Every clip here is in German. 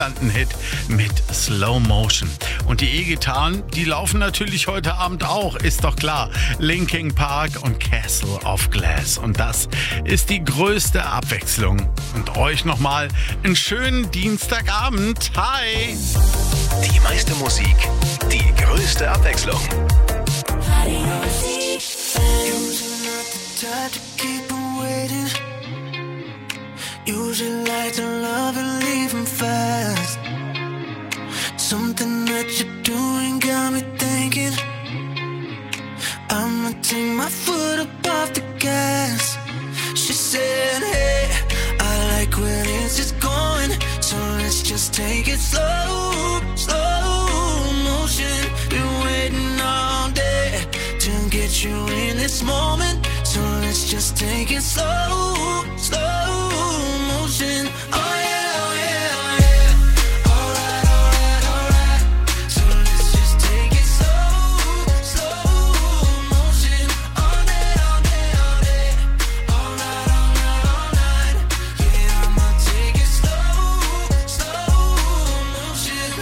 Hit mit Slow Motion. Und die E-Gitarren, die laufen natürlich heute Abend auch, ist doch klar. Linkin Park und Castle of Glass. Und das ist die größte Abwechslung. Und euch nochmal einen schönen Dienstagabend. Hi! Die meiste Musik, die größte Abwechslung. Usually like to love and leave 'em fast. Something that you're doing got me thinking I'ma take my foot up off the gas. She said, hey, I like where this is going, so let's just take it slow, slow motion. Been waiting all day to get you in this moment, so let's just take it slow, slow motion. Oh yeah, oh yeah, oh yeah. Alright, alright, alright. So let's just take it slow, slow motion. All day, all day, all day. Alright, alright, alright. Yeah, I'ma take it slow, slow motion.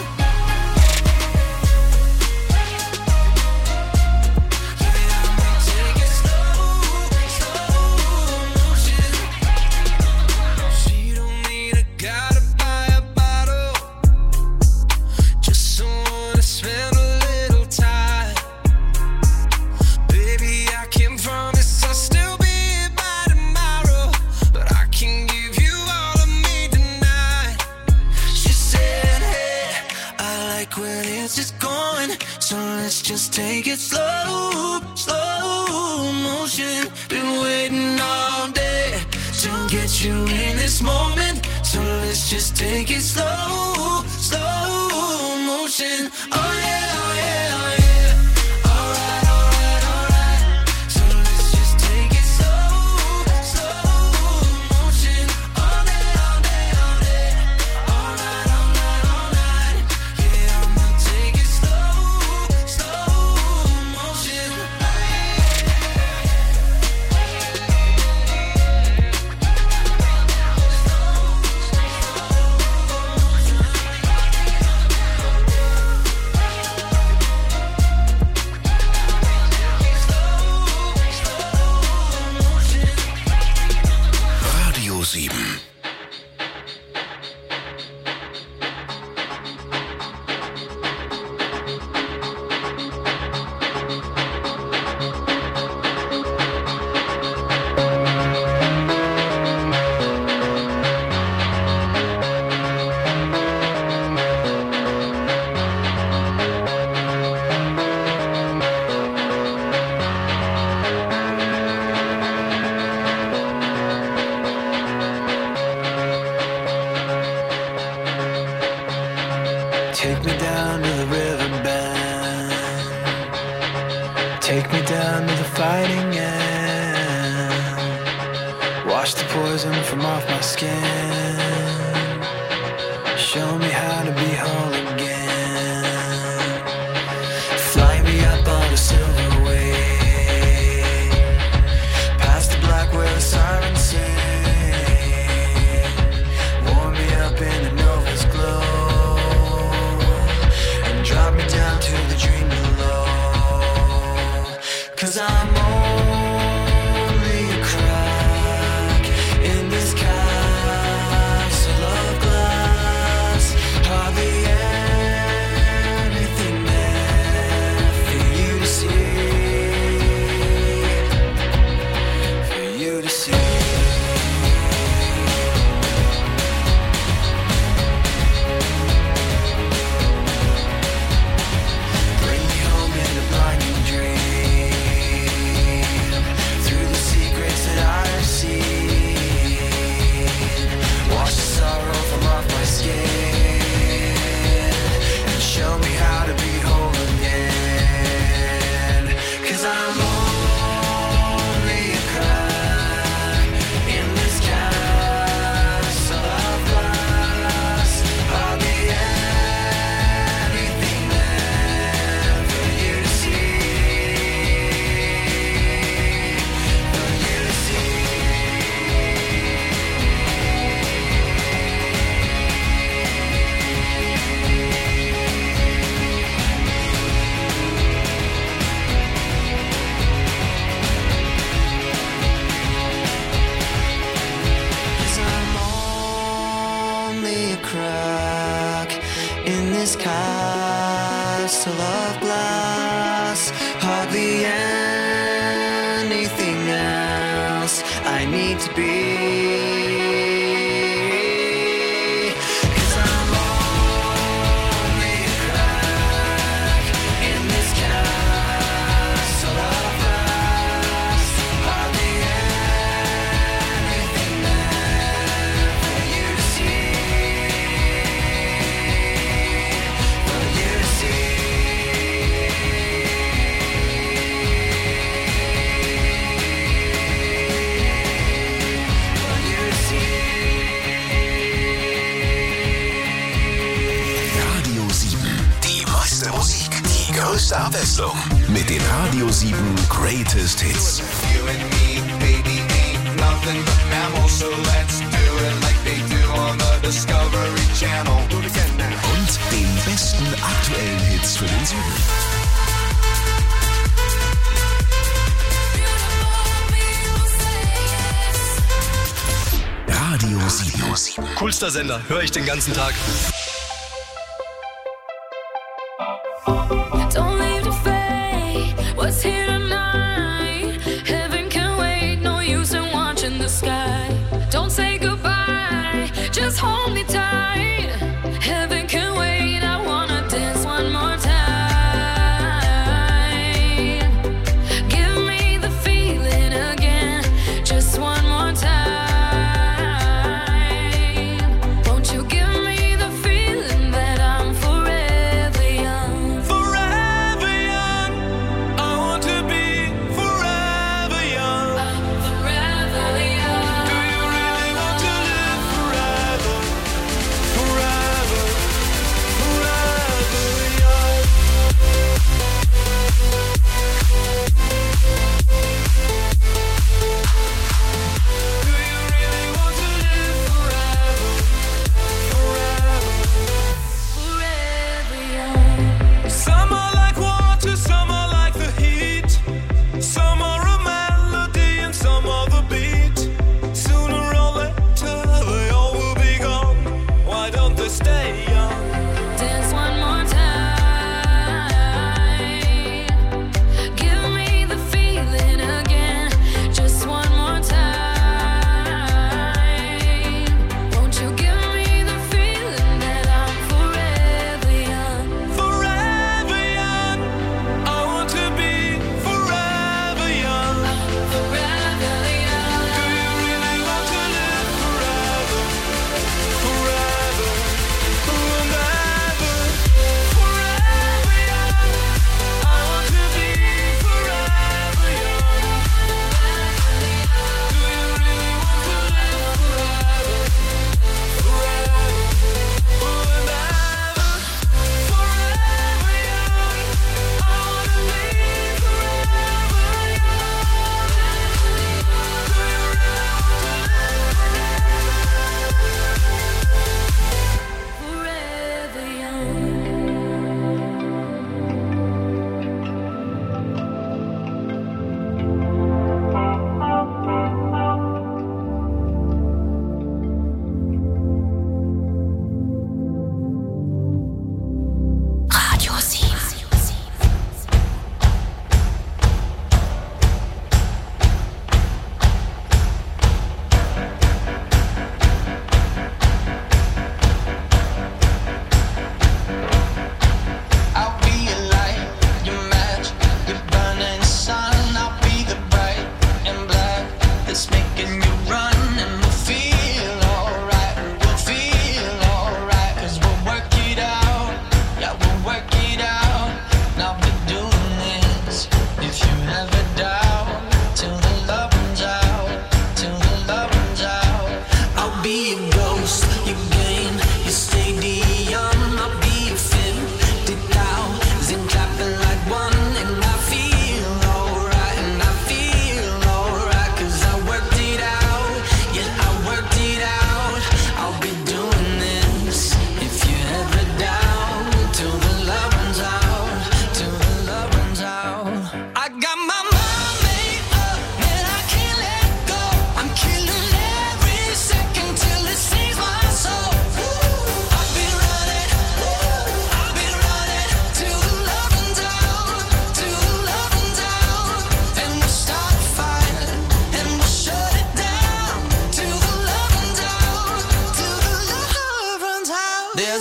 Yeah, I'ma take it slow, slow motion. She don't need a guy to buy a bottle, just someone to spend a little time. Baby, I can't promise I'll still be here by tomorrow, but I can give you all of me tonight. She said, hey, I like where this is going, so let's just take it slow, slow motion. Been waiting all day to get you in this moment, so let's just take it slow, slow motion. Oh yeah, oh yeah, oh yeah. Alright, alright, alright. So let's just take it slow, slow motion. All day, all day, all day. Alright, alright, alright. Yeah, I'ma take it slow, slow motion. Radio 7. Take me down to the riverbed. Take me down to the fighting end. Wash the poison from off my skin. Show me how to be whole again. Fly me up on a silver wave, past the black where the sirens sing. Warm me up in the Nova's glow, drop me down to the dream below. 'Cause I'm only a crack in this castle of glass. Hardly in this castle of glass. Hardly anything else I need to be. Größte Abwechslung mit den Radio 7 Greatest Hits. You and me, baby, ain't nothing but mammals, so let's do it like they do on the Discovery Channel. Und den besten aktuellen Hits für den Süden. Radio 7. Coolster Sender, höre ich den ganzen Tag. Don't leave to fade what's here tonight. Heaven can wait, no use in watching the sky. Don't say goodbye, just hold me tight. Heaven can wait, I wanna dance one more time. Give me the feeling again, just one more time. Won't you give me the feeling?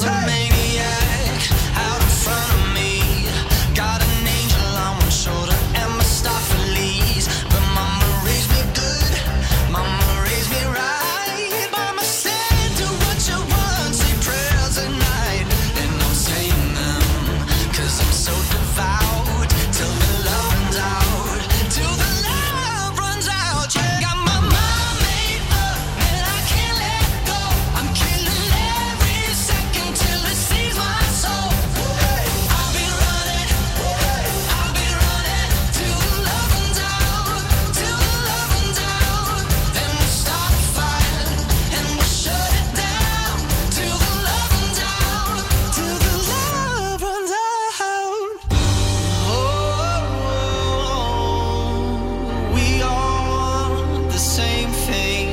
a maniac out in front of me. Got an angel on one shoulder and Mephistopheles. But mama raised me good, mama raised me right. Mama said do what you want, say prayers at night. And I'm saying them, 'cause I'm so devout. Till the love runs out, till the love runs out. Yeah, got my mind made up and I can't let go. I'm killing every second till it sees my soul. I'll be running till the love runs out, till the love runs out. Then we start a fire and we shut it down, till the love runs out, till the love runs out. We all want the same thing.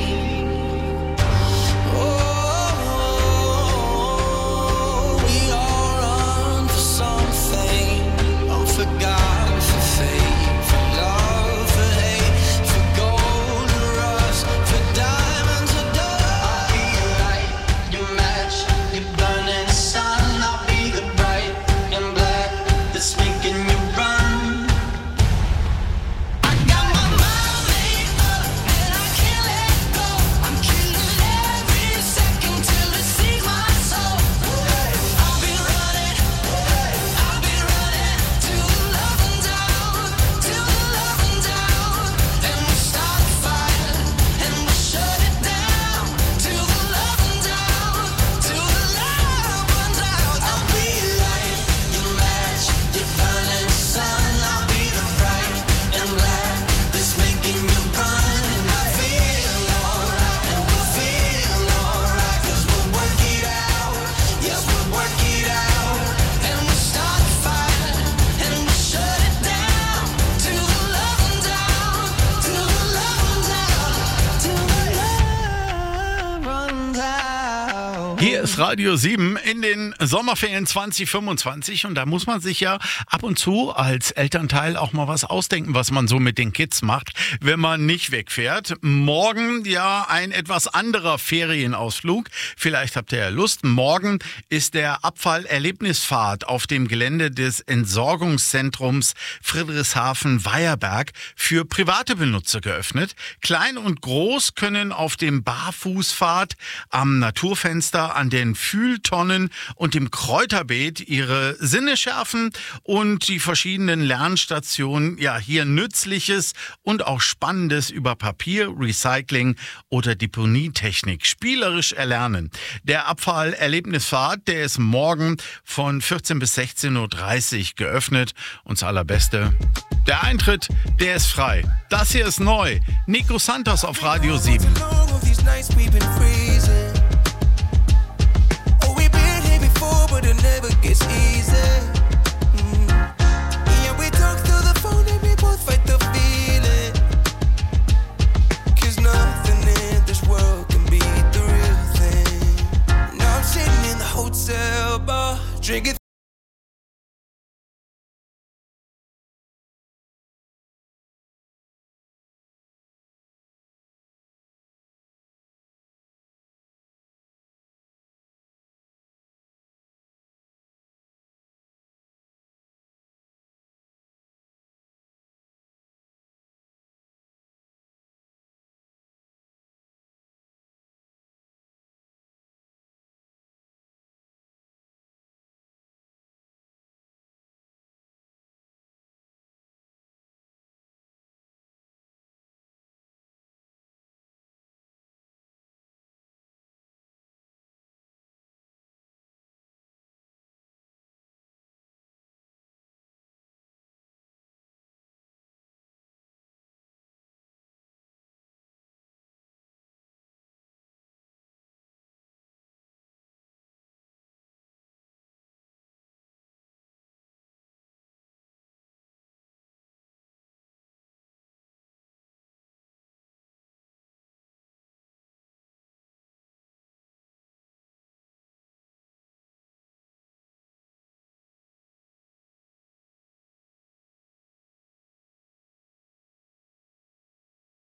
We all run for something. Oh, for God, for faith, for love, for hate, for gold and rust, for diamonds or dust. I'll be your light, your match, your burning sun. I'll be the bright and black that's making you run. I got my mind made up and I can't let go. I'm killing every second till it sees my soul. I'll be running till the love runs out, till the love runs out. Then we start a fire and we shut it down, till the love runs out, till the love runs out. I'll be your light, your match, your burning sun. I'll be the bright and black that's making you run. And I feel alright, and we'll feel alright, 'cause we'll work it out. Yes, we'll work it out. And we start a fire and we shut it down, till the love runs out, till the love runs out, till the love runs out. Hier ist Radio 7 in den Sommerferien 2025 und da muss man sich ja ab und zu als Elternteil auch mal was ausdenken, was man so mit den Kids macht, wenn man nicht wegfährt. Morgen ja ein etwas anderer Ferienausflug. Vielleicht habt ihr ja Lust. Morgen ist der Abfallerlebnisfahrt auf dem Gelände des Entsorgungszentrums Friedrichshafen-Weierberg für private Benutzer geöffnet. Klein und groß können auf dem Barfußpfad am Naturfenster, an den Fühltonnen und dem Kräuterbeet ihre Sinne schärfen und die verschiedenen Lernstationen ja hier Nützliches und auch Spannendes über Papier, Recycling oder Deponietechnik spielerisch erlernen. Der Abfallerlebnisfahrt, der ist morgen von 14 bis 16:30 Uhr geöffnet. Und das Allerbeste, der Eintritt, der ist frei. Das hier ist neu. Nico Santos auf Radio 7. Long of these nights we've been freezing. Oh, we've been here before, but it never gets easy. Yeah, we talk through the phone and we both fight the feeling. 'Cause nothing in this world can beat the real thing. Now I'm sitting in the hotel bar, drinking